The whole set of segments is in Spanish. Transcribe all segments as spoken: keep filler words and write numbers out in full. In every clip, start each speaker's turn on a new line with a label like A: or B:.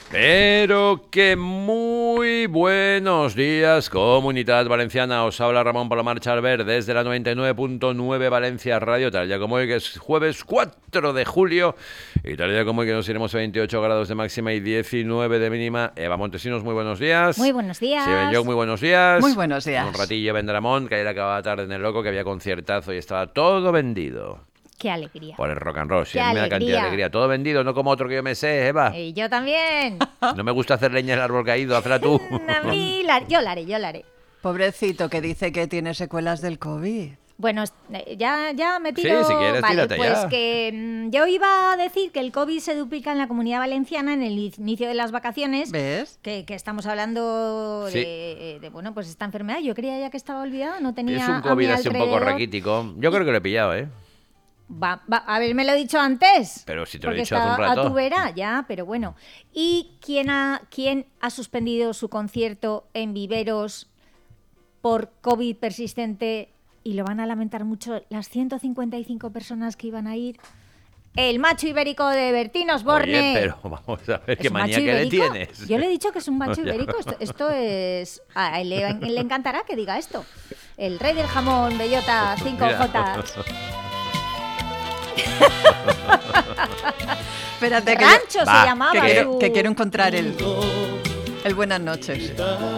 A: Pero que muy buenos días, Comunidad Valenciana. Os habla Ramón Palomar Charver desde la noventa y nueve punto nueve Valencia Radio, tal día como hoy, que es jueves cuatro de julio, y tal día como hoy que nos iremos a veintiocho grados de máxima y diecinueve de mínima. Eva Montesinos, muy buenos días.
B: Muy buenos días.
A: Steven Young, muy buenos días.
C: Muy buenos días.
A: Un ratillo Vendramont, que ayer acababa tarde en el Loco, que había conciertazo y estaba todo vendido.
B: Qué alegría.
A: Por el rock and roll, sí,
B: Qué
A: a mí me da
B: alegría.
A: cantidad de alegría. Todo vendido, no como otro que yo me sé, Eva.
B: Y yo también.
A: No me gusta hacer leña del árbol caído, hazla tú.
B: A mí, la- yo la haré, yo la haré.
C: Pobrecito, que dice que tiene secuelas del COVID.
B: Bueno, eh, ya, ya me tiro.
A: Sí, si quieres,
B: vale,
A: tírate
B: pues
A: ya.
B: que mm, yo iba a decir que el COVID se duplica en la Comunidad Valenciana en el inicio de las vacaciones.
C: ¿Ves?
B: Que, que estamos hablando
A: Sí.
B: de, de, bueno, pues esta enfermedad. Yo creía ya que estaba olvidada, no tenía.
A: Es un
B: a mi
A: COVID así un poco
B: alrededor.
A: raquítico. Yo creo que lo he pillado, ¿eh?
B: Va, va, haberme lo dicho antes.
A: Pero si te lo he
B: porque
A: dicho hace un
B: está
A: rato.
B: A tu vera, ya, pero bueno. ¿Y quién ha, quién ha suspendido su concierto en Viveros por COVID persistente? Y lo van a lamentar mucho las ciento cincuenta y cinco personas que iban a ir. El macho ibérico de Bertín Osborne.
A: Oye, pero vamos a ver
B: ¿Es
A: qué
B: un
A: manía
B: macho
A: que le
B: ibérico?
A: tienes.
B: Yo le he dicho que es un macho
A: Ya.
B: ibérico. Esto, esto es... A él le, le encantará que diga esto. El rey del jamón, bellota, cinco
A: Mira.
B: Jotas.
C: Espérate, que,
B: Rancho
A: Va,
B: se llamaba.
C: que, quiero,
B: su-
C: que quiero encontrar el, el buenas noches.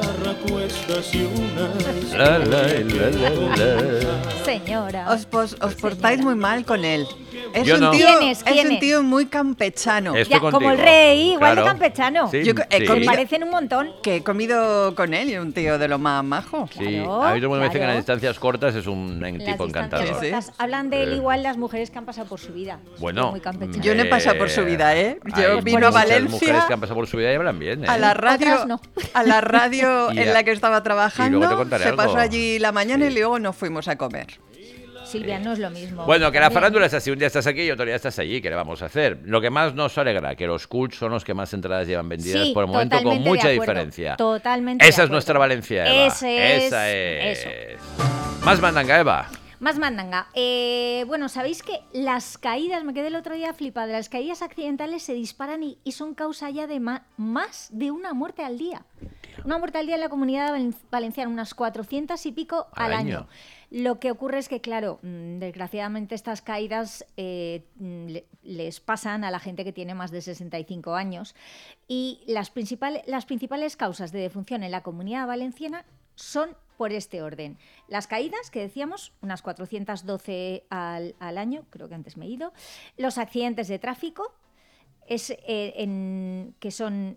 A: La, la, la, la, la.
B: Señora.
C: Os, pos- os portáis muy mal con él. Es
A: Yo
C: un
A: no.
C: tío,
B: ¿Quién es?
C: es
B: ¿Quién
C: un
B: es?
C: tío muy campechano.
A: Estoy
B: Ya,
A: contigo.
B: como el rey, igual de
A: Claro.
B: campechano.
A: Sí,
C: Yo he
A: sí.
B: Me
C: comido-
B: parecen un montón.
C: Que he comido con él y un tío de lo más majo.
A: Sí,
B: Claro,
A: a mí todo el mundo me dice que en
B: claro.
A: las distancias cortas es un
B: Las
A: tipo
B: distancias
A: encantador.
C: Sí, sí.
B: cortas. Hablan de él
A: Eh.
B: igual las mujeres que han pasado por su vida. Es
A: Bueno,
B: muy campechano.
C: Yo no he pasado por su vida, ¿eh? Yo
A: hay
C: vino a
A: muchas
C: Valencia
A: mujeres que han pasado por su vida y hablan bien, ¿eh?
C: a la radio,
B: Otras no.
C: a la radio
A: Y a-
C: en la que estaba
A: y luego te
C: trabajando.
A: contaré
C: Se
A: algo.
C: pasó allí la mañana
A: Sí.
C: y luego nos fuimos a comer.
B: Silvia, no es lo mismo.
A: Bueno, que la
B: También.
A: farándula es así, un día estás aquí y otro día estás allí, ¿qué le vamos a hacer? Lo que más nos alegra, que los cults son los que más entradas llevan vendidas
B: Sí,
A: por el momento, con
B: totalmente de
A: mucha
B: acuerdo,
A: diferencia.
B: totalmente de
A: Esa es
B: acuerdo.
A: nuestra Valencia, Eva.
B: Ese es-
A: Esa es.
B: eso.
A: Más mandanga, Eva.
B: Más mandanga. Eh, bueno, ¿sabéis que las caídas, me quedé el otro día flipada, las caídas accidentales se disparan y, y son causa ya de ma- más de una muerte al día? Una muerte al día en la Comunidad Valen- Valenciana, unas cuatrocientas y pico
A: Al
B: al,
A: año.
B: año. Lo que ocurre es que, claro, mm, desgraciadamente estas caídas eh, mm, le- les pasan a la gente que tiene más de sesenta y cinco años y las, principales las principales causas de defunción en la Comunidad Valenciana son por este orden. Las caídas, que decíamos, unas cuatrocientas doce al, al año, creo que antes me he ido. Los accidentes de tráfico, es, eh, en, que son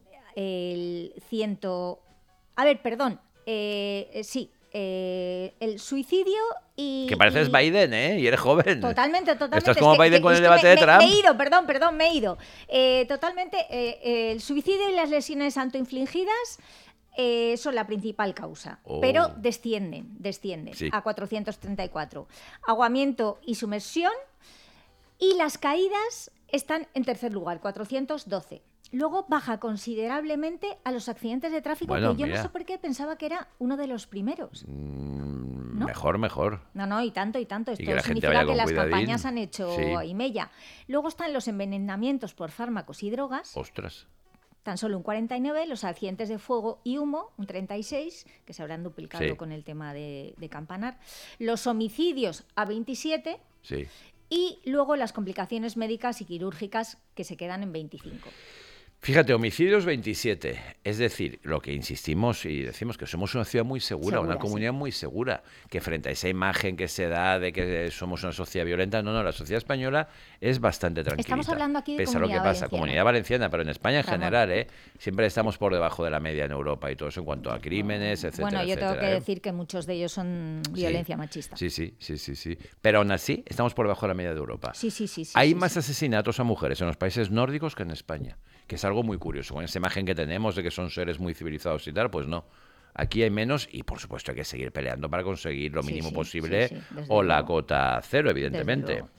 B: el ciento... A ver, perdón, eh, eh, sí, eh, el suicidio y...
A: Que pareces
B: y-
A: Biden, ¿eh? Y eres joven.
B: Totalmente, totalmente.
A: Estás
B: Es
A: como
B: que-
A: Biden
B: que-
A: con
B: es
A: el
B: que
A: debate
B: me,
A: de
B: me-
A: Trump.
B: Me he ido, perdón, perdón, me he ido. Eh, totalmente, eh, eh, el suicidio y las lesiones autoinfligidas eh, son la principal causa,
A: Oh.
B: pero descienden, descienden
A: Sí.
B: a cuatrocientos treinta y cuatro. Aguamiento y sumersión y las caídas están en tercer lugar, cuatrocientos doce. Luego baja considerablemente a los accidentes de tráfico,
A: Bueno,
B: que yo
A: mira.
B: no sé por qué pensaba que era uno de los primeros.
A: Mm,
B: ¿No?
A: Mejor, mejor.
B: No, no, y tanto, y tanto. Esto
A: que la gente
B: significa
A: vaya
B: que
A: con
B: las
A: cuidadín.
B: campañas han hecho
A: Sí.
B: y mella. Luego están los envenenamientos por fármacos y drogas,
A: Ostras.
B: tan solo un cuarenta y nueve, los accidentes de fuego y humo, un treinta y seis, que se habrán duplicado
A: Sí.
B: con el tema de, de Campanar, los homicidios a veintisiete
A: Sí.
B: y luego las complicaciones médicas y quirúrgicas que se quedan en veinticinco.
A: Fíjate, homicidios veintisiete. Es decir, lo que insistimos y decimos que somos una ciudad muy segura,
B: Segura,
A: una comunidad
B: sí.
A: muy segura, que frente a esa imagen que se da de que somos una sociedad violenta, no, no, la sociedad española es bastante tranquila.
B: Estamos hablando aquí de
A: Pese a lo que
B: Comunidad
A: pasa,
B: Valenciana.
A: Comunidad Valenciana, pero en España en
B: Ramón.
A: general, ¿eh? Siempre estamos por debajo de la media en Europa y todo eso en cuanto a crímenes, etcétera,
B: Bueno, yo tengo
A: etcétera,
B: que
A: ¿eh?
B: decir que muchos de ellos son violencia
A: Sí.
B: machista.
A: Sí, sí, sí, sí, sí. Pero aún así, estamos por debajo de la media de Europa.
B: Sí, sí, sí, sí,
A: Hay
B: sí,
A: más
B: sí.
A: asesinatos a mujeres en los países nórdicos que en España, que es algo muy curioso. Con esa imagen que tenemos de que son seres muy civilizados y tal, pues no. Aquí hay menos y, por supuesto, hay que seguir peleando para conseguir lo
B: Sí,
A: mínimo
B: sí,
A: posible
B: sí, sí, desde
A: o la
B: luego.
A: cota cero,
B: Desde
A: evidentemente.
B: luego.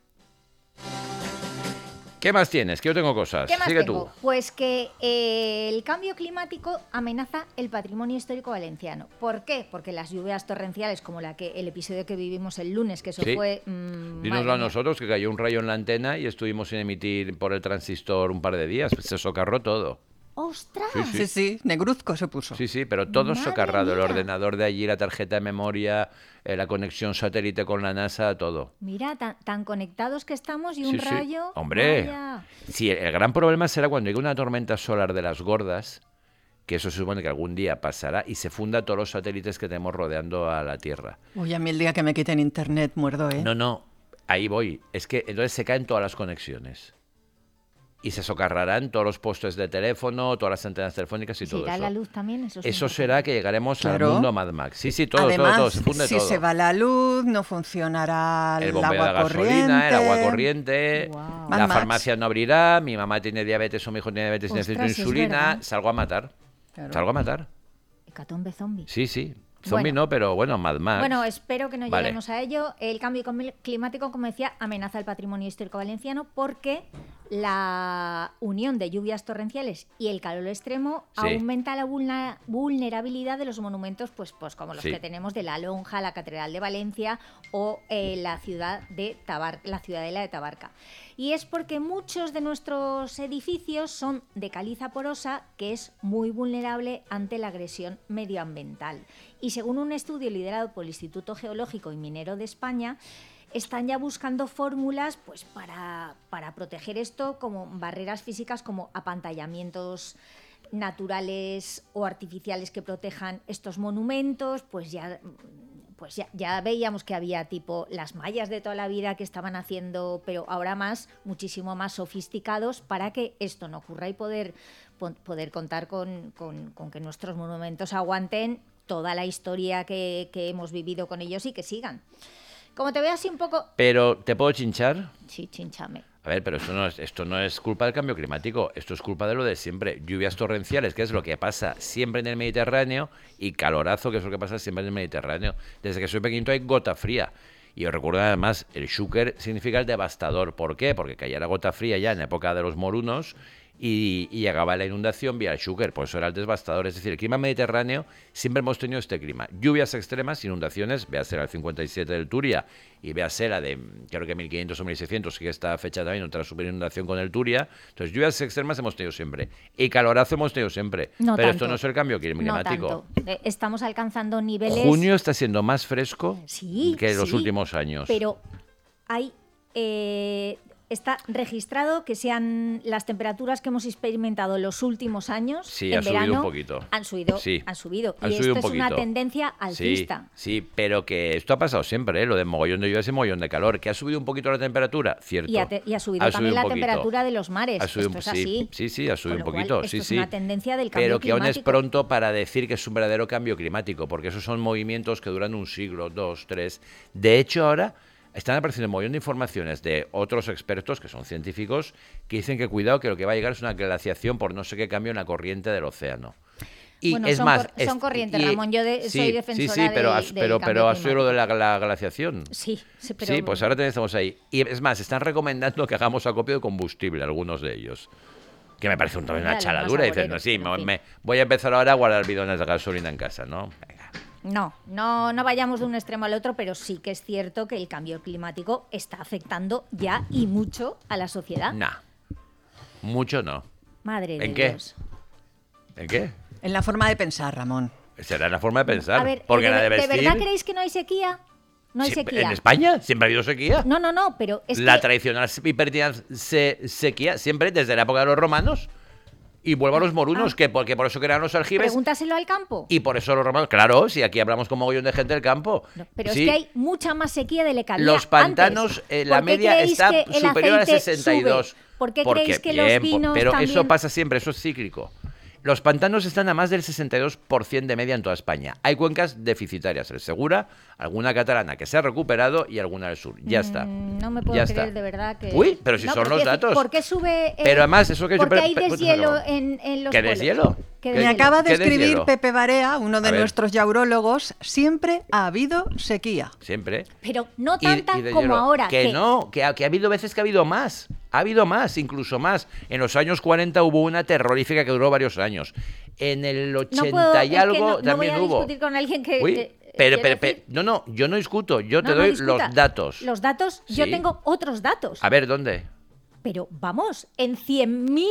A: ¿Qué más tienes? Que yo tengo cosas.
B: ¿Qué más
A: Sigue
B: tengo?
A: tú.
B: Pues que eh, el cambio climático amenaza el patrimonio histórico valenciano. ¿Por qué? Porque las lluvias torrenciales, como la que el episodio que vivimos el lunes, que eso
A: Sí.
B: fue... mmm,
A: Dínoslo a nosotros, que cayó un rayo en la antena y estuvimos sin emitir por el transistor un par de días. Se socarró todo.
B: ¡Ostras!
A: Sí,
C: Sí, sí, negruzco se puso.
A: Sí, sí, pero todo
B: Madre
A: socarrado. El
B: mía.
A: ordenador de allí, la tarjeta de memoria, eh, la conexión satélite con la NASA, todo.
B: Mira, tan, tan conectados que estamos y un
A: Sí, sí.
B: rayo.
A: Hombre,
B: vaya.
A: sí, el gran problema será cuando llegue una tormenta solar de las gordas, que eso se supone que algún día pasará, y se funda todos los satélites que tenemos rodeando a la Tierra.
C: Uy, a mí el día que me quiten internet muerdo, ¿eh?
A: No, no, ahí voy. Es que entonces se caen todas las conexiones. Y se socarrarán todos los postes de teléfono, todas las antenas telefónicas y
B: ¿Se
A: todo
B: irá
A: eso.
B: la luz también? Eso, es
A: Eso
B: importante.
A: será que llegaremos
C: Claro.
A: al mundo Mad Max. Sí, sí, todo,
C: Además,
A: todo, todo, se funde
C: si
A: todo.
C: se va la luz, no funcionará
A: El
C: el,
A: bombeo de
C: agua
A: gasolina, el agua
C: corriente.
A: corriente,
B: Guau.
C: Mad
A: la
C: Max.
A: farmacia no abrirá, mi mamá tiene diabetes o mi hijo tiene diabetes y necesita
B: Ostras, es
A: insulina,
B: verdad.
A: salgo a matar.
C: Claro.
A: Salgo a matar.
B: Hecatombe zombie.
A: Sí, sí. Zombie
B: Bueno.
A: no, pero bueno, Mad Max.
B: Bueno, espero que no
A: Vale.
B: lleguemos a ello. El cambio com- climático, como decía, amenaza el patrimonio histórico valenciano porque la unión de lluvias torrenciales y el calor extremo
A: Sí.
B: aumenta la vulna- vulnerabilidad de los monumentos, pues, pues como los
A: Sí.
B: que tenemos de la Lonja, la Catedral de Valencia o eh, la ciudad de Tabar- la ciudadela de Tabarca. Y es porque muchos de nuestros edificios son de caliza porosa, que es muy vulnerable ante la agresión medioambiental. Y según un estudio liderado por el Instituto Geológico y Minero de España, están ya buscando fórmulas pues, para, para proteger esto, como barreras físicas como apantallamientos naturales o artificiales que protejan estos monumentos, pues ya... Pues ya, ya veíamos que había tipo las mallas de toda la vida que estaban haciendo, pero ahora más, muchísimo más sofisticados para que esto no ocurra y poder, po- poder contar con, con- con que nuestros monumentos aguanten toda la historia que, que hemos vivido con ellos y que sigan. Como te veo así un poco...
A: Pero, ¿te puedo chinchar?
B: Sí, chinchame.
A: A ver, pero esto no, es, esto no es culpa del cambio climático, esto es culpa de lo de siempre. Lluvias torrenciales, que es lo que pasa siempre en el Mediterráneo, y calorazo, que es lo que pasa siempre en el Mediterráneo. Desde que soy pequeñito hay gota fría. Y os recuerdo además, el Xúquer significa el devastador. ¿Por qué? Porque caía la gota fría ya en la época de los morunos y, y llegaba la inundación vía el Xúquer, por eso era el devastador. Es decir, el clima mediterráneo siempre hemos tenido este clima. Lluvias extremas, inundaciones, véase la del cincuenta y siete del Turia y véase la de, creo que mil quinientos o mil seiscientos, que esta fecha también, otra superinundación con el Turia. Entonces, lluvias extremas hemos tenido siempre. Y calorazo hemos tenido siempre.
B: No
A: Pero
B: tanto.
A: esto no es el cambio climático.
B: No tanto. Eh, Estamos alcanzando niveles...
A: Junio está siendo más fresco
B: Sí,
A: que los
B: sí,
A: últimos años.
B: Pero hay eh, está registrado que sean las temperaturas que hemos experimentado los últimos años
A: Sí,
B: en
A: ha subido
B: verano
A: un poquito.
B: han subido,
A: Sí,
B: han subido.
A: ha
B: y
A: subido
B: esto
A: un
B: es una
A: poquito.
B: tendencia alcista.
A: Sí, sí, pero que esto ha pasado siempre, ¿eh? Lo de mogollón de lluvias y mogollón de calor. ¿Que ha subido un poquito la temperatura? Cierto.
B: Y ha, te- y ha subido
A: Ha
B: también
A: un
B: la
A: poquito.
B: temperatura de los mares.
A: Ha subido
B: Esto
A: un-
B: es
A: sí,
B: así.
A: Sí, sí, ha subido
B: Con
A: un
B: lo cual,
A: poquito.
B: esto
A: sí,
B: es
A: sí.
B: una tendencia del cambio
A: Pero que aún es
B: climático.
A: pronto para decir que es un verdadero cambio climático, porque esos son movimientos que duran un siglo, dos, tres. De hecho, ahora están apareciendo un montón de informaciones de otros expertos, que son científicos, que dicen que cuidado, que lo que va a llegar es una glaciación por no sé qué cambio en la corriente del océano. Y
B: Bueno,
A: es
B: son
A: más,
B: cor-
A: es-
B: son corrientes,
A: y-
B: Ramón. Yo de-
A: sí,
B: soy defensora
A: Sí, sí, pero,
B: del-
A: has,
B: del
A: pero,
B: cambio
A: pero has oído lo de la,
B: climático.
A: la glaciación.
B: Sí, sí, pero...
A: Sí, pues ahora tenemos ahí. Y es más, están recomendando que hagamos acopio de combustible, algunos de ellos. Que me parece un,
B: Mira,
A: una
B: los
A: chaladura.
B: más
A: Dices, no,
B: agoreros,
A: sí,
B: pero en
A: me,
B: fin.
A: me- voy a empezar ahora a guardar bidones de gasolina en casa, ¿no? Venga.
B: No, no, no vayamos de un extremo al otro, pero sí que es cierto que el cambio climático está afectando ya y mucho a la sociedad.
A: Nah. Mucho no.
B: Madre de
A: ¿En qué?
B: Dios.
A: ¿En qué?
C: En la forma de pensar, Ramón.
A: Será la forma de pensar.
B: A ver,
A: porque
B: ¿de,
A: la de
B: de
A: vestir.
B: verdad creéis que no hay sequía? No hay
A: Sí,
B: sequía.
A: ¿En España? ¿Siempre ha habido sequía?
B: No, no, no, pero es
A: la
B: que...
A: tradicional y pertinaz se- sequía, siempre desde la época de los romanos. Y vuelvo a los morunos,
B: Ah.
A: que porque por eso crearon los aljibes.
B: Pregúntaselo al campo.
A: Y por eso los romanos, claro, si aquí hablamos con mogollón de gente del campo.
B: No, pero
A: Sí.
B: es que hay mucha más sequía de la que había
A: Los pantanos,
B: antes.
A: eh, la
B: ¿Por qué
A: media
B: creéis
A: está
B: que el
A: superior a
B: aceite
A: sesenta y dos.
B: sube? ¿Por qué
A: Porque,
B: creéis que
A: bien,
B: los
A: po-
B: vinos
A: Pero
B: también...
A: eso pasa siempre, eso es cíclico. Los pantanos están a más del sesenta y dos por ciento de media en toda España. Hay cuencas deficitarias, el Segura, alguna catalana que se ha recuperado y alguna del sur. Ya está.
B: Mm, No me puedo
A: Ya
B: creer
A: está.
B: de verdad que...
A: Uy, pero si
B: No,
A: son
B: pero
A: los
B: quiero decir,
A: datos.
B: ¿Por qué sube...? eh,
A: Pero además, eso que yo-
B: Porque
A: pero-
B: hay
A: pero-
B: deshielo
A: pero-
B: en, en los
A: ¿Qué
B: pueblos.
A: deshielo?
B: ¿Qué
A: ¿Qué-
C: Me
B: deshielo?
C: acaba de
A: ¿Qué
C: escribir
A: deshielo?
C: Pepe Barea, uno de
A: A ver.
C: nuestros yaurólogos, siempre ha habido sequía.
A: Siempre.
B: Pero no
A: Y-
B: tanta
A: y de
B: como
A: hielo.
B: ahora.
A: Que, no, que ha, que ha habido veces que ha habido más. Ha habido más, incluso más. En los años cuarenta hubo una terrorífica que duró varios años. En el
B: No
A: ochenta
B: puedo,
A: y
B: es que
A: algo
B: no, no
A: también
B: voy a
A: hubo.
B: discutir con alguien que...
A: Uy,
B: que-
A: pero,
B: quiero
A: pero, pero-
B: decir-
A: no, no, yo no discuto, yo te
B: No, no
A: doy
B: discuta.
A: los datos.
B: Los datos, yo
A: Sí.
B: tengo otros datos.
A: A ver, ¿dónde?
B: Pero vamos, en cien mil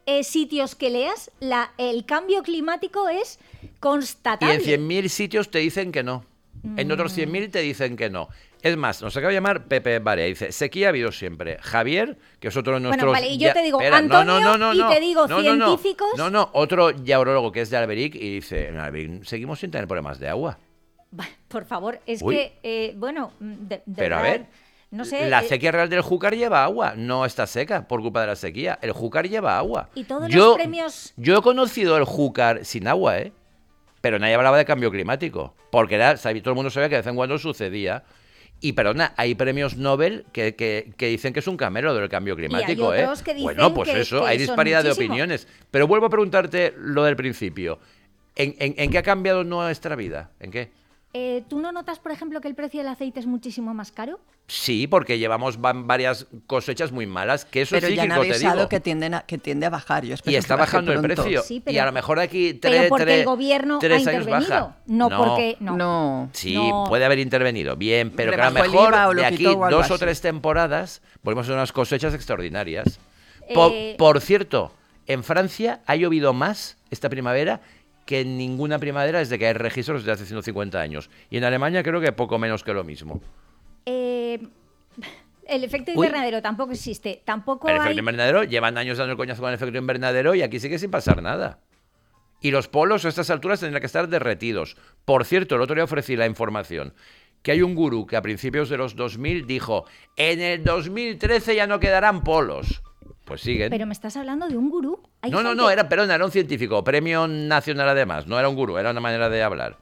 B: eh, sitios que leas, la, el cambio climático es constatable.
A: Y en cien mil sitios te dicen que no. En otros cien mil te dicen que no. Es más, nos acaba de llamar Pepe Barea. Dice, sequía ha habido siempre. Javier, que es otro de nuestros...
B: Bueno, vale, y yo
A: ya...
B: te digo
A: Espera,
B: Antonio
A: no, no, no,
B: y
A: no,
B: te digo
A: no,
B: científicos...
A: No, no, no, otro yaurologo que es de Alberic y dice, en Alberic seguimos sin tener problemas de agua.
B: Por favor, es
A: Uy.
B: que, eh, bueno, de, de
A: Pero
B: verdad,
A: a ver,
B: no sé...
A: la
B: eh,
A: sequía real del Júcar lleva agua, no está seca por culpa de la sequía. El Júcar lleva agua.
B: Y todos
A: yo,
B: los premios...
A: Yo he conocido el Júcar sin agua, ¿eh? Pero nadie hablaba de cambio climático, porque era, todo el mundo sabía que de vez en cuando sucedía. Y perdona, hay premios Nobel que, que, que dicen que es un camelo del cambio climático,
B: y hay otros
A: ¿eh?
B: que dicen
A: Bueno, pues
B: que,
A: eso,
B: que
A: hay
B: son
A: disparidad de
B: muchísimo.
A: opiniones. Pero vuelvo a preguntarte lo del principio. ¿En, en, en qué ha cambiado nuestra vida? ¿En qué?
B: Eh, ¿Tú no notas, por ejemplo, que el precio del aceite es muchísimo más caro?
A: Sí, porque llevamos va- varias cosechas muy malas, que eso
C: Pero
A: es
C: ya han
A: cíclico, te
C: avisado
A: digo.
C: que, tienden a, que tiende a bajar. Yo espero
A: Y
C: que
A: está
C: baje
A: bajando el
C: pronto.
A: precio.
B: Sí, pero-
A: y a lo mejor de aquí
B: Pero
A: tres,
B: porque
A: tres,
B: el gobierno ha
A: tres años
B: intervenido,
A: baja.
B: no, porque... No.
C: No.
A: Sí,
B: No.
A: puede haber intervenido, bien, pero que a lo
C: Rebajó el
A: mejor
C: IVA o lo
A: de
C: quitó
A: aquí
C: o algo
A: dos o
C: así.
A: tres temporadas volvemos a unas cosechas extraordinarias. Po-
B: Eh,
A: Por cierto, en Francia ha llovido más esta primavera que en ninguna primavera desde que hay registros desde hace ciento cincuenta años. Y en Alemania creo que poco menos que lo mismo.
B: Eh, el efecto
A: Uy.
B: invernadero tampoco existe. Tampoco
A: El
B: hay...
A: efecto invernadero, llevan años dando el coñazo con el efecto invernadero y aquí sigue sin pasar nada. Y los polos a estas alturas tendrían que estar derretidos. Por cierto, el otro día ofrecí la información que hay un gurú que a principios de los dos mil dijo, en el dos mil trece ya no quedarán polos. Pues siguen.
B: Pero me estás hablando de un gurú. Hay
A: No, no,
B: gente-
A: no, era, perdón, era un científico, premio nacional además, no era un gurú, era una manera de hablar.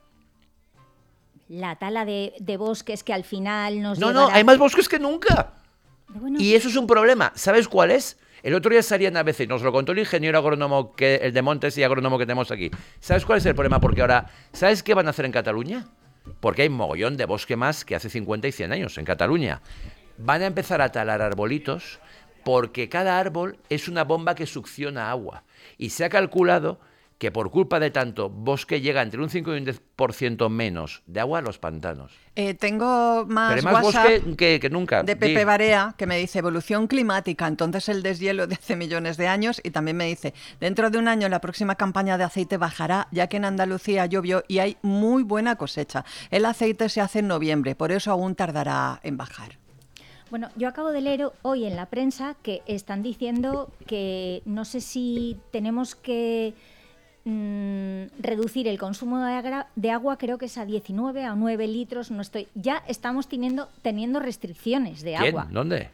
B: La tala de, de bosques que al final nos
A: No, no,
B: llevará-
A: hay más bosques que nunca.
B: Bueno,
A: Y eso es un problema. ¿Sabes cuál es? El otro día salía en A B C, nos lo contó el ingeniero agrónomo, que, el de Montes y agrónomo que tenemos aquí. ¿Sabes cuál es el problema? Porque ahora, ¿sabes qué van a hacer en Cataluña? Porque hay mogollón de bosque más que hace cincuenta y cien años en Cataluña. Van a empezar a talar arbolitos porque cada árbol es una bomba que succiona agua. Y se ha calculado que por culpa de tanto bosque llega entre un cinco y un diez por ciento menos de agua a los pantanos.
C: Eh, tengo más,
A: Pero hay más
C: WhatsApp
A: bosque que, que nunca.
C: de
A: Di.
C: Pepe Barea que me dice evolución climática, entonces el deshielo de hace millones de años, y también me dice dentro de un año la próxima campaña de aceite bajará ya que en Andalucía llovió y hay muy buena cosecha. El aceite se hace en noviembre, por eso aún tardará en bajar.
B: Bueno, yo acabo de leer hoy en la prensa que están diciendo que no sé si tenemos que mm, reducir el consumo de, agra- de agua, creo que es a diecinueve, a nueve litros, no estoy. Ya estamos teniendo, teniendo restricciones de
A: ¿Quién?
B: agua.
A: ¿Dónde?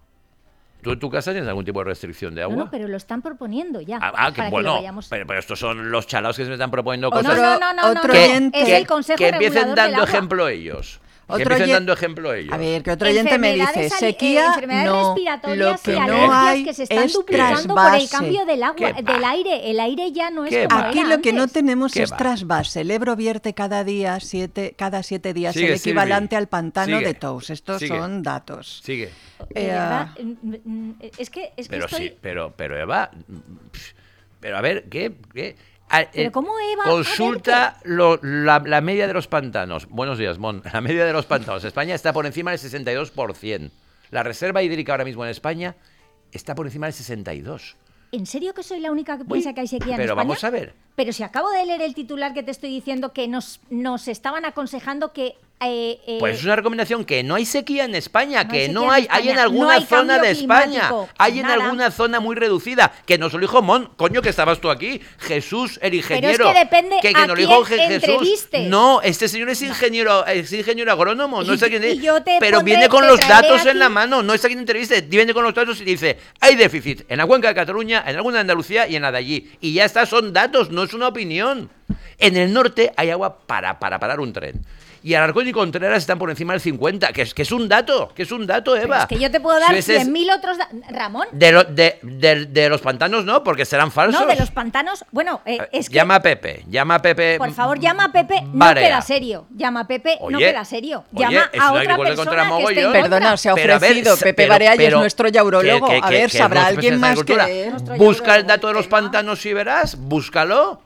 A: ¿Tú en tu casa tienes algún tipo de restricción de agua?
B: No, no, pero lo están proponiendo ya.
A: Ah, ah, que
B: para
A: bueno,
B: que lo vayamos...
A: pero, pero estos son los chalaos que se me están proponiendo
C: Otro-
A: cosas.
B: no, no, no, no,
C: otro
B: no,
C: oyente-
B: es
A: que,
B: el Consejo
A: que empiecen
B: Regulador del
A: dando
B: Agua.
A: ejemplo ellos. Que
C: Otro
A: empiecen
C: oye-
A: dando ejemplo ellos.
C: A ver, que otro oyente me dice,
B: Enfermedades ali- eh,
C: sequía,
B: enfermedades
C: no,
B: respiratorias
C: lo
B: y
C: que no
B: alergias
C: hay
B: que se están
C: es
B: duplicando por el
C: trasvase.
B: cambio del agua,
A: ¿Qué va?
B: del aire. El aire ya no es
A: ¿Qué
B: como
A: va?
C: Aquí
B: era
C: lo que no
B: antes.
C: tenemos
A: ¿Qué
C: es
A: va?
C: trasvase. El Ebro vierte cada día, siete, cada siete días,
A: Sigue,
C: el equivalente
A: Silvi.
C: al pantano
A: Sigue.
C: de Tous. Estos
A: Sigue.
C: son datos.
A: Sigue.
B: De
C: Eh,
B: verdad, mm, mm, es que, es que
A: Pero
B: estoy...
A: sí, pero, pero Eva, pff, pero a ver, ¿qué? qué? A-
B: Pero
A: eh,
B: ¿cómo, Eva? A
A: Consulta lo- la, la media de los pantanos. Buenos días, Mon. La media de los pantanos. España está por encima del sesenta y dos por ciento. La reserva hídrica ahora mismo en España está por encima del sesenta y dos.
B: ¿En serio que soy la única que
A: Uy,
B: piensa que hay sequía en
A: pero
B: España?
A: vamos a ver.
B: Pero si acabo de leer el titular que te estoy diciendo que nos, nos estaban aconsejando que... eh, eh,
A: Pues es una recomendación que no hay sequía en España,
B: No
A: que
B: hay
A: no
B: sequía en
A: hay, hay
B: España,
A: en
B: no
A: alguna
B: hay
A: zona
B: cambio
A: de España,
B: climático,
A: hay en
B: nada.
A: alguna zona muy reducida, que nos lo dijo Mon, coño que estabas tú aquí, Jesús, el ingeniero.
B: que depende
A: que, que
B: a
A: nos lo dijo
B: quién
A: Je- Jesús.
B: entrevistes.
A: No, este señor es ingeniero, es ingeniero agrónomo, no
B: Y-
A: sé quién
B: y
A: es,
B: yo te
A: pero
B: pondré-
A: viene con
B: te
A: los
B: traeré
A: datos en la
B: aquí-
A: mano, no está aquí en entrevista, viene con los datos y dice, hay déficit en la cuenca de Cataluña, en alguna de Andalucía y en la de allí. Y ya está, son datos, no es una opinión. En el norte hay agua para, para parar un tren. Y Alarcón y Contreras están por encima del cincuenta, que es, que es un dato, que es un dato,
B: pero
A: Eva.
B: es que yo te puedo dar
A: Si ese es-
B: cien mil otros... da- Ramón,
A: de, lo- de, de- de los pantanos no, porque serán falsos.
B: no, de los pantanos... Bueno, eh,
A: Eh,
B: es que...
A: Llama a Pepe, llama a Pepe.
B: Por favor, llama a Pepe, no
A: Barea.
B: queda serio. Llama a Pepe, no
A: Oye,
B: queda serio.
A: oye,
B: Llama
A: es
B: a
A: un
B: otra
A: agricultor contra
B: persona que esté en
A: mogollón.
B: contra.
C: Perdona, se ha
A: Pero a ver,
C: ofrecido.
A: se-
C: Pepe
A: pero-
C: Barea ya es
A: pero-
C: nuestro yaurólogo.
A: que- que-
C: A
A: que-
C: ver,
A: que
C: sabrá
A: es
C: alguien más que
A: agricultura.
C: él.
B: Nuestro
A: Busca el
B: yaurólogo,
A: dato de los
B: tema.
A: pantanos y verás, búscalo.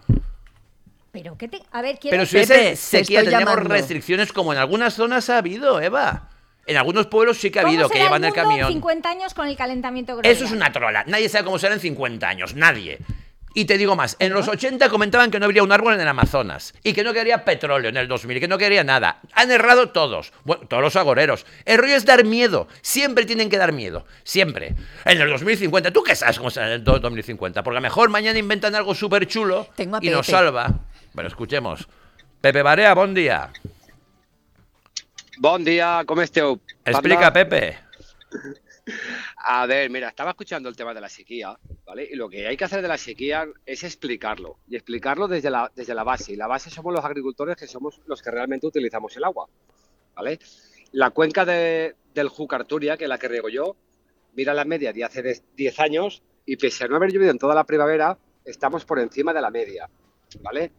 B: Pero qué te... A ver, quiero...
A: Pero si
C: Pepe,
A: hubiese
C: te
A: sequía,
C: estoy
A: tendríamos
C: llamando.
A: restricciones como en algunas zonas ha habido, Eva. En algunos pueblos sí que ha habido,
B: ¿Cómo
A: que
B: será
A: llevan el,
B: el mundo
A: camión.
B: en cincuenta años con el calentamiento global?
A: Eso es una trola. Nadie sabe cómo será en cincuenta años. Nadie. Y te digo más, en los ochenta comentaban que no habría un árbol en el Amazonas y que no quería petróleo en el dos mil y que no quería nada. Han errado todos, bueno, todos los agoreros. El rollo es dar miedo, siempre tienen que dar miedo, siempre. En el dos mil cincuenta, ¿tú qué sabes cómo será en el dos mil cincuenta? Porque a lo mejor mañana inventan algo súper chulo y nos salva. Pero escuchemos. Pepe Barea, buen día.
D: Buen día, ¿cómo esteu?
A: Explica, Pepe.
D: A ver, mira, estaba escuchando el tema de la sequía, ¿vale? Y lo que hay que hacer de la sequía es explicarlo, y explicarlo desde la, desde la base. Y la base somos los agricultores, que somos los que realmente utilizamos el agua, ¿vale? La cuenca de, del Júcar-Turia, que es la que riego yo, mira la media de hace diez años, y pese a no haber llovido en toda la primavera, estamos por encima de la media, ¿vale?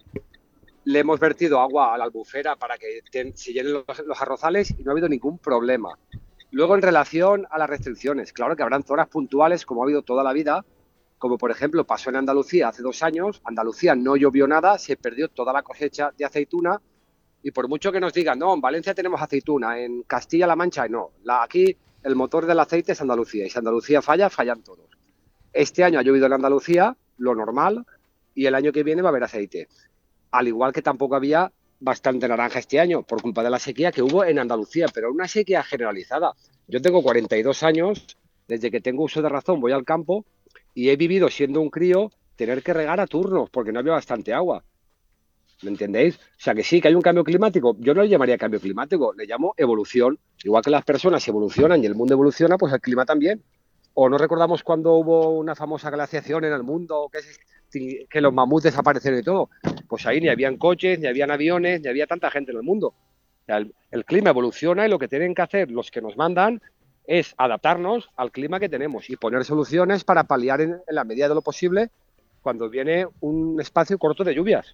D: Le hemos vertido agua a la albufera para que ten, se llenen los, los arrozales y no ha habido ningún problema. Luego, en relación a las restricciones, claro que habrán zonas puntuales, como ha habido toda la vida, como por ejemplo pasó en Andalucía hace dos años. Andalucía no llovió nada, se perdió toda la cosecha de aceituna, y por mucho que nos digan, no, en Valencia tenemos aceituna, en Castilla-La Mancha no. La, aquí el motor del aceite es Andalucía, y si Andalucía falla, fallan todos. Este año ha llovido en Andalucía, lo normal, y el año que viene va a haber aceite. Al igual que tampoco había bastante naranja este año, por culpa de la sequía que hubo en Andalucía, pero una sequía generalizada. Yo tengo cuarenta y dos años, desde que tengo uso de razón voy al campo, y he vivido, siendo un crío, tener que regar a turnos, porque no había bastante agua. ¿Me entendéis? O sea, que sí, que hay un cambio climático. Yo no le llamaría cambio climático, le llamo evolución. Igual que las personas evolucionan y el mundo evoluciona, pues el clima también. ¿O no recordamos cuando hubo una famosa glaciación en el mundo, que es que los mamuts desaparecieron y todo? Pues ahí ni habían coches, ni habían aviones, ni había tanta gente en el mundo. O sea, el, el clima evoluciona, y lo que tienen que hacer los que nos mandan es adaptarnos al clima que tenemos y poner soluciones para paliar en, en la medida de lo posible cuando viene un espacio corto de lluvias.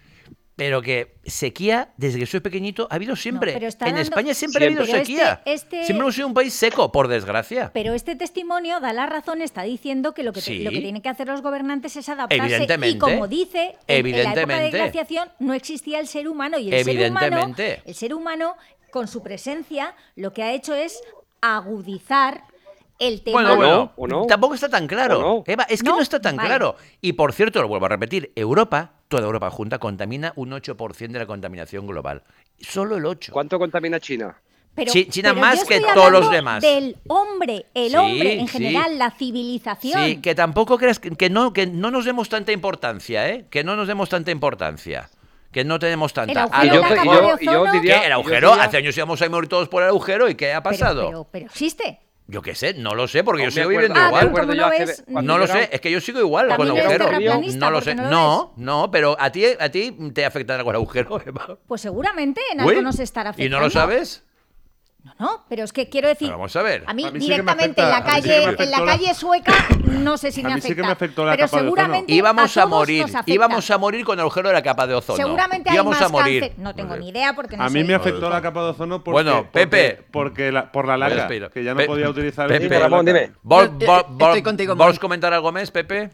A: Pero que sequía, desde que soy pequeñito, ha habido siempre.
B: No, en
A: dando... España siempre,
D: siempre.
A: ha habido sequía.
B: Este, este...
A: Siempre hemos sido un país seco, por desgracia.
B: Pero este testimonio da la razón, está diciendo que lo que,
A: sí.
B: te, lo que tienen que hacer los gobernantes es adaptarse.
A: Evidentemente.
B: Y como dice, en, en la época de
A: Evidentemente.
B: glaciación no existía el ser humano. Y el ser humano,
A: Evidentemente.
B: el ser humano, con su presencia, lo que ha hecho es agudizar el tema.
A: Bueno, bueno,
D: ¿O no?
A: tampoco está tan claro.
D: ¿O no?
A: Eva, es que no,
B: ¿No?
A: está tan
B: Vale.
A: claro. Y por cierto, lo vuelvo a repetir, Europa, toda Europa junta, contamina un ocho por ciento de la contaminación global. Solo el ocho por ciento.
D: ¿Cuánto contamina China?
B: Pero,
A: Chi- China
B: pero
A: más
B: yo
A: que
B: estoy
A: todos los
B: hablando
A: demás.
B: Del hombre, el
A: Sí,
B: hombre en
A: sí.
B: general, la civilización.
A: Sí, que tampoco creas que, que no, que no nos demos tanta importancia, ¿eh? Que no nos demos tanta importancia. Que no tenemos tanta.
B: El
A: A
B: agujero
A: lo
B: de la
A: mejor-
B: capa de
D: y yo
B: ozono.
D: diría-
A: ¿Qué? El
D: yo
A: agujero,
D: diría-
A: hace años íbamos a morir todos por el agujero y ¿qué ha
B: Pero-
A: pasado?
B: Pero, pero existe.
A: Yo qué sé, no lo sé, porque yo
D: No me
A: sigo
D: acuerdo.
A: viviendo
B: Ah,
A: igual.
B: pero como
D: yo
B: no
D: hace-
B: ves,
D: cuando
A: No lo
D: era-
A: sé, es que yo sigo igual con
B: También
A: el
B: eres
A: agujero.
B: terraplanista,
A: No lo
B: porque
A: sé.
B: no lo
A: No, no, pero a ti, a ti te afecta algo el agujero, Eva.
B: Pues seguramente en
A: Uy,
B: algo nos estará afectando.
A: ¿Y no lo sabes?
B: No, no, pero es que quiero decir,
A: Pero vamos a ver.
B: a mí,
E: A mí sí que me
B: directamente
E: afecta-
B: en la
E: a mí sí que
B: calle,
E: me
B: en
E: afectó
B: la
E: la-
B: calle sueca, no sé si me
E: A mí sí
B: afecta.
E: que me afectó la
B: pero
E: capa de ozono.
B: seguramente
A: Íbamos a,
B: todos
A: morir,
B: nos afecta.
A: íbamos a morir con el agujero de la capa de ozono.
B: Seguramente hay
A: íbamos
B: más
A: a morir.
B: cáncer. No tengo ni idea porque no
E: A mí
B: soy-
E: me afectó la capa de ozono porque,
A: Bueno,
E: porque-
A: Pepe.
E: porque la- por la laca,
A: Espera,
E: que ya no
A: Pe-
E: podía utilizar
A: Pepe.
E: el
D: Dime, Ramón, dime.
A: Vol,
C: Yo, eh,
A: vol, vol,
C: estoy contigo,
A: vols
C: Mon.
A: comentar algo més, Pepe?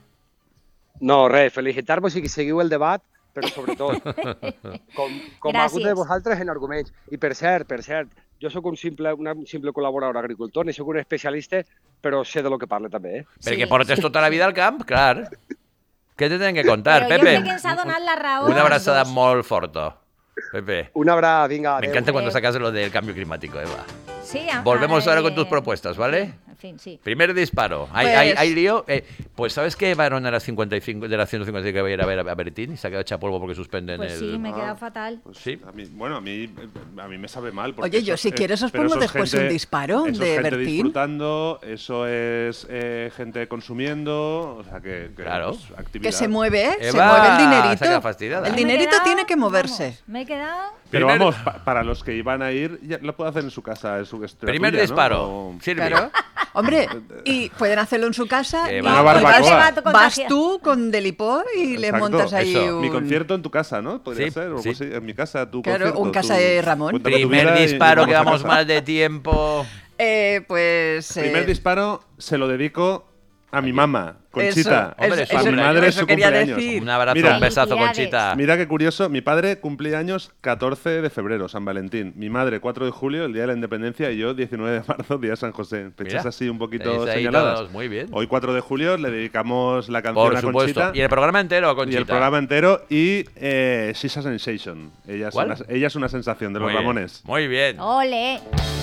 D: No, res, felicitar-vos i que seguiu el debat, però sobretot, com, com
B: Gràcies.
D: alguns de vosaltres en arguments. I per cert, per cert, jo sóc un simple, una, un simple col·laborador agricultor, ni sóc un especialista, però sé de lo que parlo també, eh?
A: Perquè
B: Sí.
A: portes tota la vida al camp, clar. Què te tenen que contar,
B: Pero yo
A: Pepe?
B: sé que ens ha donat la raó.
A: Una
B: als
A: abraçada
B: dos.
A: molt forta. Pepe,
D: Un abrazo, venga.
A: me
D: adeu.
A: encanta cuando
B: Adeu.
A: sacas lo del cambio climático, Eva.
B: Sí, a-
A: Volvemos
B: a-
A: ahora con tus
B: eh,
A: propuestas, ¿vale?
B: En fin, sí.
A: Primer disparo. ¿Hay,
C: Pues-
A: hay, hay lío? Eh, pues ¿sabes que Varón a las cincuenta y cinco, de las ciento cincuenta y cinco que va a ir a ver a Bertín y se ha quedado hecha polvo porque suspenden
B: Pues
A: el...
B: sí, me he
E: Ah.
B: quedado fatal.
E: Pues
A: Sí.
E: a mí, bueno, a mí, a mí me sabe mal. porque
C: Oye, yo
E: eso-
C: si quieres os
E: pero
C: pongo
E: eso es
C: después
E: gente-
C: un disparo
E: eso
C: de
E: es gente
C: Bertín.
E: disfrutando, eso es eh, gente consumiendo, o sea que, que,
A: Claro.
E: pues, actividad.
C: Que se mueve, ¿eh? Se
A: Eva,
C: mueve el
A: se ha
C: dinerito.
A: quedado fastidiada.
C: El
B: Me he
C: dinerito
B: quedado-
C: tiene que moverse.
B: vamos, me he quedado.
E: Pero
A: Primer-
E: vamos, pa- para los que iban a ir, ya lo puede hacer en su casa. En su, es la
A: Primer
E: tuya, ¿no?
A: disparo.
E: O-
A: Sirve.
C: Claro. Hombre, y pueden hacerlo en su casa.
A: Que
C: y
A: va.
E: Una
C: pues
E: barbacoa.
C: vas,
B: Te va a
C: vas
B: contagiar.
C: tú con Delipó y le
E: Exacto,
C: montas ahí
A: eso.
C: un...
E: Mi concierto en tu casa, ¿no? Podría
A: Sí,
E: ser. O
A: sí.
E: pues sí, en mi casa, tu
C: Claro,
E: concierto.
C: un casa
E: tu-
C: de Ramón.
E: cuéntame tu
A: Primer
E: vida y- y
A: disparo, que
E: a
A: vamos
E: casa.
A: mal de tiempo.
C: Eh, pues... eh,
E: Primer disparo se lo dedico a mi mamá, Conchita.
C: Eso,
A: Hombre,
C: eso,
A: a mi
C: eso-
A: madre
C: eso
E: su
C: quería
E: cumpleaños.
C: decir.
A: Un abrazo,
E: Mira.
A: un besazo,
B: Felicidades.
A: Conchita.
E: Mira qué curioso, mi padre cumplía años catorce de febrero, San Valentín. Mi madre cuatro de julio, el día de la Independencia, y yo diecinueve de marzo, día de San José. Fechas
A: Mira,
E: así un poquito
A: tenéis ahí
E: señaladas.
A: todos, muy bien.
E: Hoy cuatro de julio le dedicamos la canción
A: Por
E: a
A: supuesto.
E: Conchita.
A: Y el programa entero a Conchita.
E: Y el programa entero y eh, She's a Sensation. Ella es,
A: ¿Cuál?
E: una, ella es una sensación de los
A: Muy bien,
E: Ramones.
A: Muy bien.
B: Ole.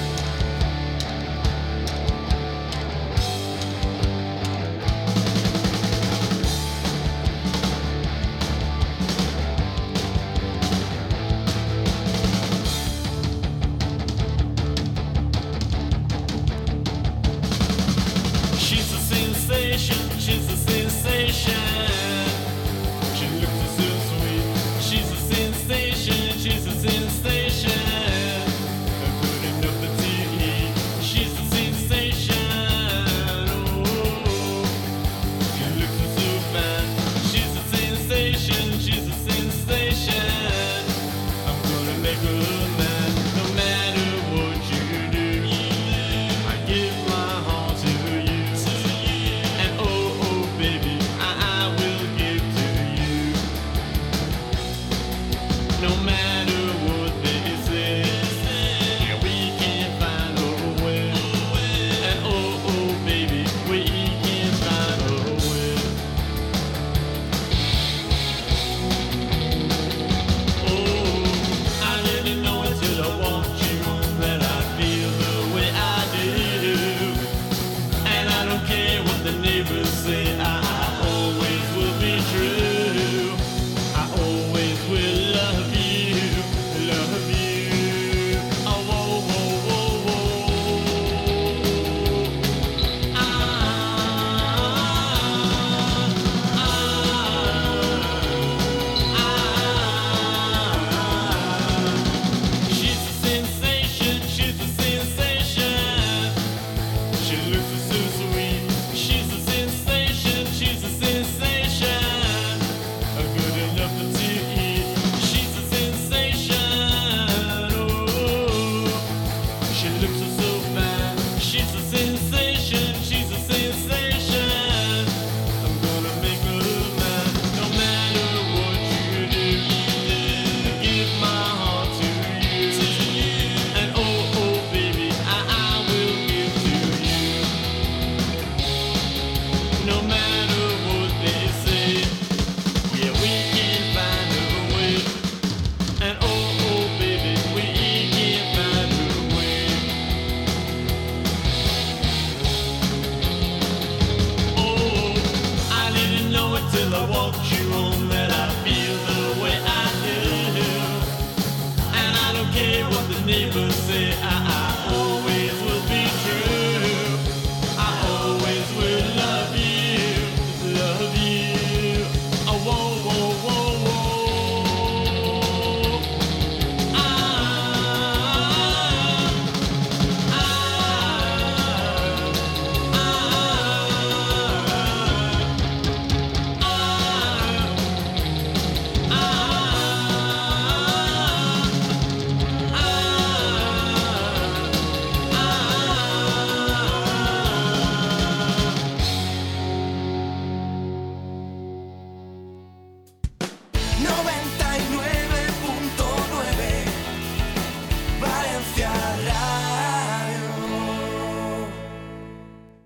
F: She's a sensation, she's a sensation. She looks so sweet. She's a sensation, she's a sensation. Good enough to eat. She's a sensation. Oh, she looks so fine. She's a sensation, she's a sensation. I'm gonna make her mine, no matter what you do. I give my heart to you, and oh, oh, baby, I, I will give to you. No matter what they say, yeah, we can find a way. And oh, oh, baby, we can find a way. Oh, I didn't know until I walked you that I feel the way I do. And I don't care what the neighbors say, I, I always will be true. I always will love you, love you. Oh, whoa, whoa, whoa, whoa. Ah, ah, ah. She's a sensation, she's a sensation. She looks so sweet. She's a sensation. She's a sensation. Good enough to eat. She's a sensation. Oh, she looks so fine. She's a sensation. She's a sensation. I'm gonna make her mine, no matter what you do. I give my heart to you, and oh, oh, baby, I, I will give to you. No matter what they say, yeah, we can find a way. And oh, oh, baby, we can find a way. Oh, I didn't know it till I walked you home that I feel the way I do. And I don't care what the neighbors say, I, I always will be true. I always will love you, love you. Oh, whoa, whoa, whoa, whoa. Ah,
G: No